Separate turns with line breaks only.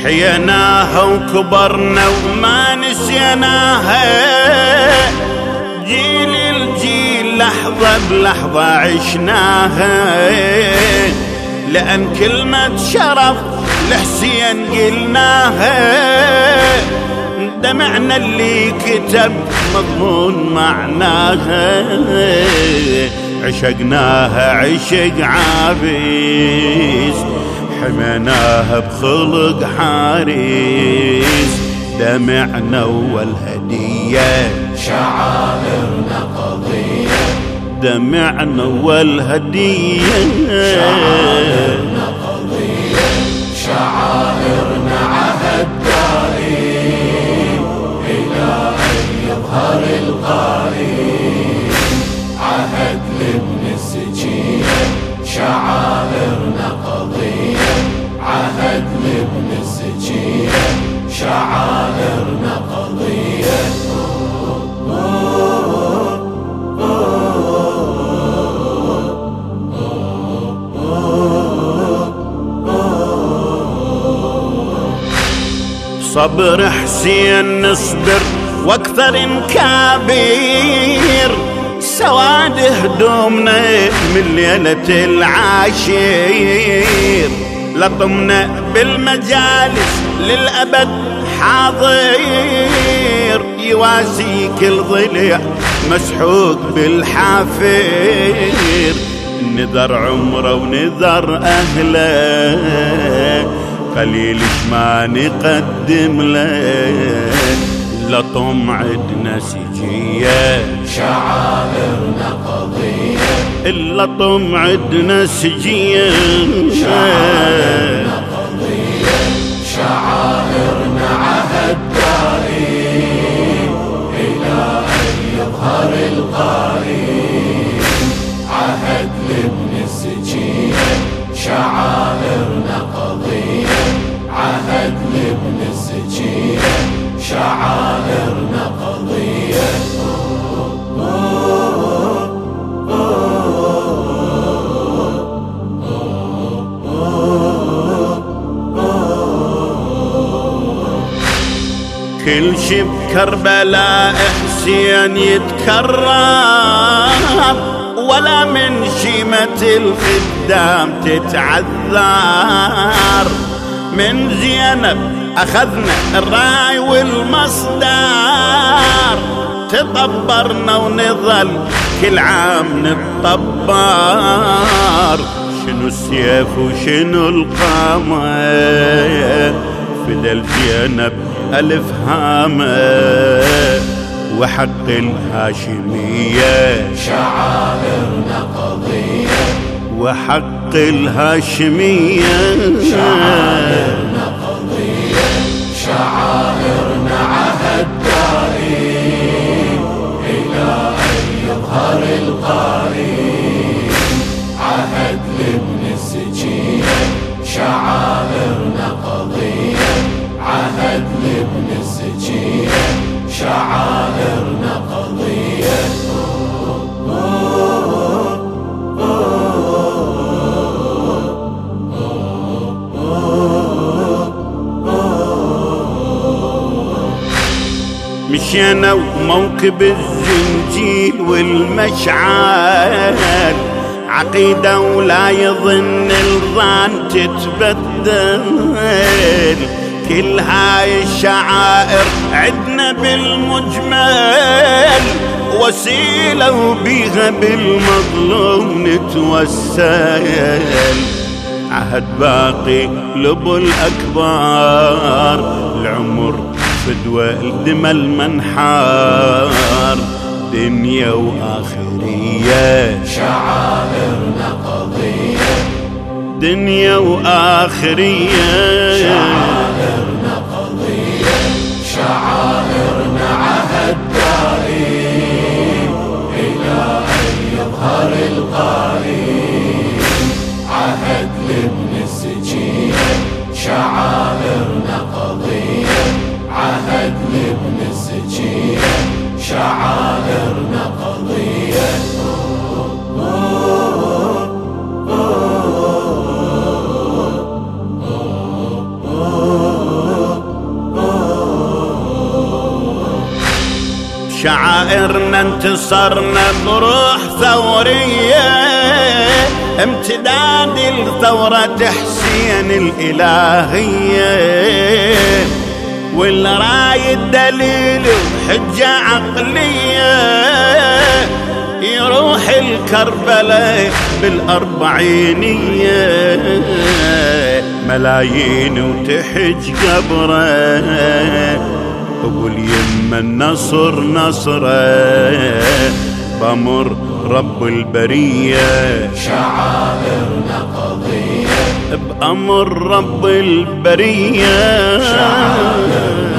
حيناها وكبرنا وما نسيناها، جيل الجيل لحظة بلحظة عشناها، لأن كلمة شرف لحسين قلناها، دمعنا اللي كتب مضمون معناها، عشقناها عشق عابس، حميناها بخلق حارس، دمعنا والهدية
شعائرنا قضية،
دمعنا والهدية
شعائرنا قضية، شعائرنا عهد دائم إلى أن يظهر القائم، عهد لابن السجية، شعائرنا قضية، عهد لابن السجية، شعائرنا قضية.
صبر حسين نصبر واكثر كبير، سواد هدومنا من ليلة العاشير، لطمنا بالمجالس للأبد حاضر، يواسي كل ضلع مسحوق بالحافير، نذر عمره ونذر أهله، قليل ما نقدم له، لطم عدنا سجية
شعائرنا قضية،
اللطم عدنا سجية،
شعائرنا قضية، شعائرنا عهد دائم إلى أن يظهر القائم، عهد لابن السجية، شعائرنا قضية، عهد لابن السجية، شعائرنا قضية.
كل شي بكربلاء حسين يتكرم، ولا من شيمة الخدام تتعذر، من زينب أخذنا الراي والمصدر، تطبرنا ونظل كل عام نتطبر، شنو السيف وشنو القمر، فدى زينب ألف هامة، وحق الهاشمية
شعائرنا قضية،
وحق الهاشمية،
شعائرنا قضية، شعائرنا عهد دائم إلى أن يظهر القائم، عهد لابن السجية، شعائرنا قضية، عهد لابن السجية، شعائرنا قضية.
مشينا وموكب الزنجيل والمشعل، عقيدة ولا يظن الظان تتبدل، كل هاي الشعائر عدنا بالمجمل، وسيلة وبيها بالمظلوم نتوسل، عهد باقي لبو الأكبر، العمر فدوى الدمى المنحار، دنيا وآخرية
شعائرنا قضية،
دنيا وآخرية،
شعائرنا قضية، شعائرنا عهد دائم إلى أن يظهر القائم، عهد لابن السجية، شعائرنا قضية، عهد لابن السجية، شعائرنا قضية. Oh
شعائرنا انتصرنا بروح ثورية، امتداد الثورة حسين الإلهية، والراي الدليل وحجة عقلية، يروح الكربلاء بالأربعينية، ملايين وتحج قبره، واليمة النصر نصره، بأمر رب البرية
شعائرنا قضية،
بأمر رب البرية
شعائرنا